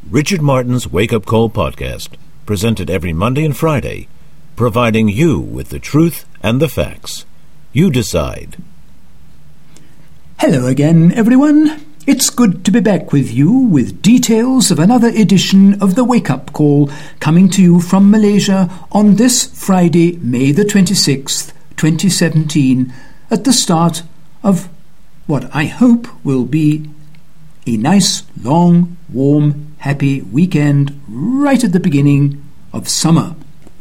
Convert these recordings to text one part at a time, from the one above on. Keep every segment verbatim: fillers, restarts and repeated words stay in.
Richard Martin's Wake Up Call podcast, presented every Monday and Friday, providing you with the truth and the facts. You decide. Hello again, everyone. It's good to be back with you with details of another edition of the Wake Up Call, coming to you from Malaysia on this Friday, May the twenty-sixth, twenty seventeen, at the start of what I hope will be a nice, long, warm, happy weekend right at the beginning of summer.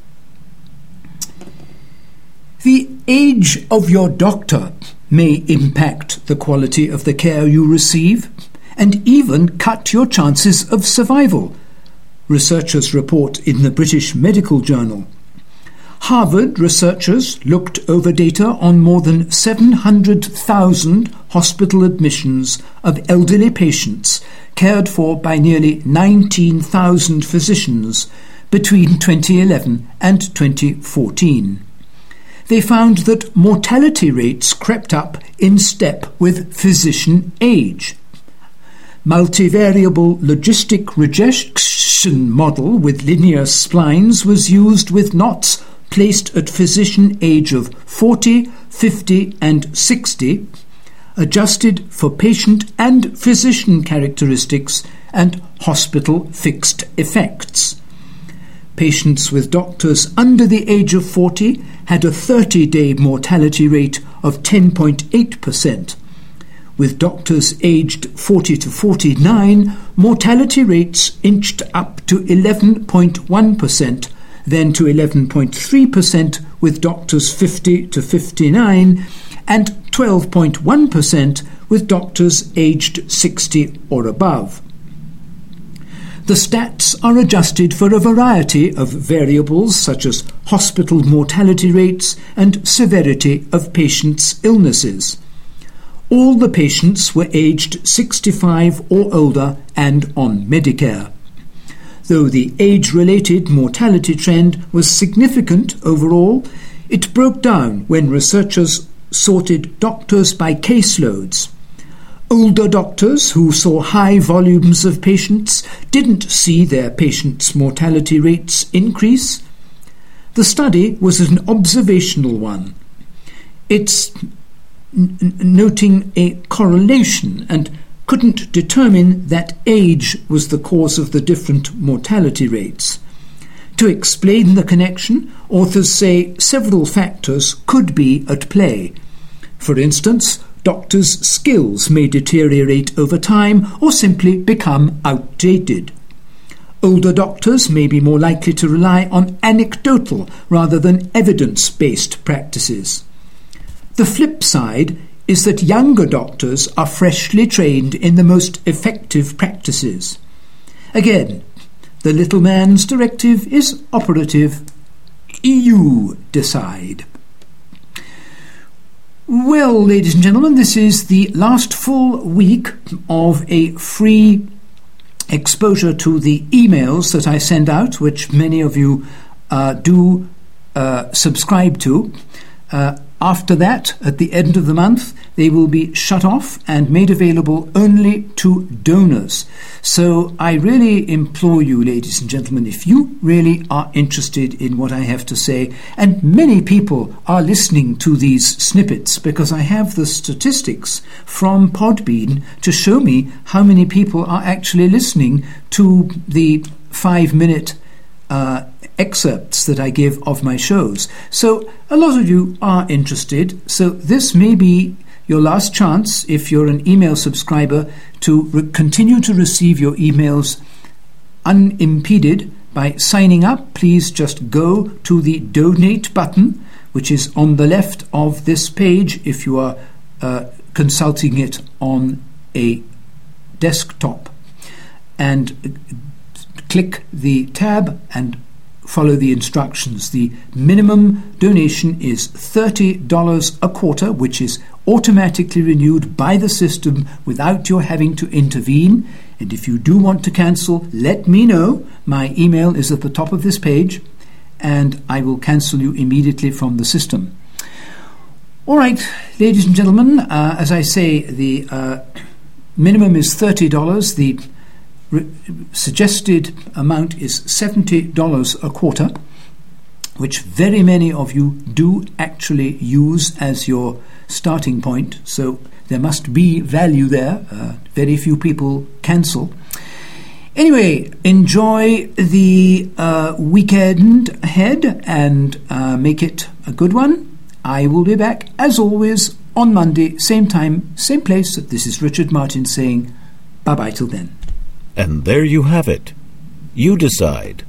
The age of your doctor may impact the quality of the care you receive and even cut your chances of survival, researchers report in the British Medical Journal. Harvard researchers looked over data on more than seven hundred thousand hospital admissions of elderly patients cared for by nearly nineteen thousand physicians between twenty eleven and twenty fourteen. They found that mortality rates crept up in step with physician age. Multivariable logistic regression model with linear splines was used with knots placed at physician age of forty, fifty and sixty, adjusted for patient and physician characteristics and hospital fixed effects. Patients with doctors under the age of forty had a thirty-day mortality rate of ten point eight percent. With doctors aged forty to forty-nine, mortality rates inched up to eleven point one percent, then to eleven point three percent with doctors fifty to fifty-nine, and twelve point one percent with doctors aged sixty or above. The stats are adjusted for a variety of variables such as hospital mortality rates and severity of patients' illnesses. All the patients were aged sixty-five or older and on Medicare. Though the age-related mortality trend was significant overall, it broke down when researchers sorted doctors by caseloads. Older doctors who saw high volumes of patients didn't see their patients' mortality rates increase. The study was an observational one. It's n- noting a correlation and couldn't determine that age was the cause of the different mortality rates. To explain the connection, authors say several factors could be at play. For instance, doctors' skills may deteriorate over time or simply become outdated. Older doctors may be more likely to rely on anecdotal rather than evidence-based practices. The flip side is that younger doctors are freshly trained in the most effective practices. Again, the little man's directive is operative. You decide. Well, ladies and gentlemen, this is the last full week of a free exposure to the emails that I send out, which many of you uh, do uh, subscribe to. Uh, after that, at the end of the month, they will be shut off and made available only to donors. So I really implore you, ladies and gentlemen, if you really are interested in what I have to say, and many people are listening to these snippets because I have the statistics from Podbean to show me how many people are actually listening to the five-minute uh, excerpts that I give of my shows. So a lot of you are interested, so this may be your last chance, if you're an email subscriber, to re- continue to receive your emails unimpeded by signing up. Please just go to the donate button, which is on the left of this page if you are uh, consulting it on a desktop, and click the tab and follow the instructions. The minimum donation is thirty dollars a quarter, which is automatically renewed by the system without your having to intervene. And if you do want to cancel, let me know. My email is at the top of this page, and I will cancel you immediately from the system. All right, ladies and gentlemen, uh, as I say, the uh, minimum is thirty dollars. The re- suggested amount is seventy dollars a quarter, which very many of you do actually use as your starting point. So there must be value there. Uh, very few people cancel. Anyway, enjoy the uh, weekend ahead and uh, make it a good one. I will be back, as always, on Monday, same time, same place. This is Richard Martin saying bye-bye till then. And there you have it. You decide.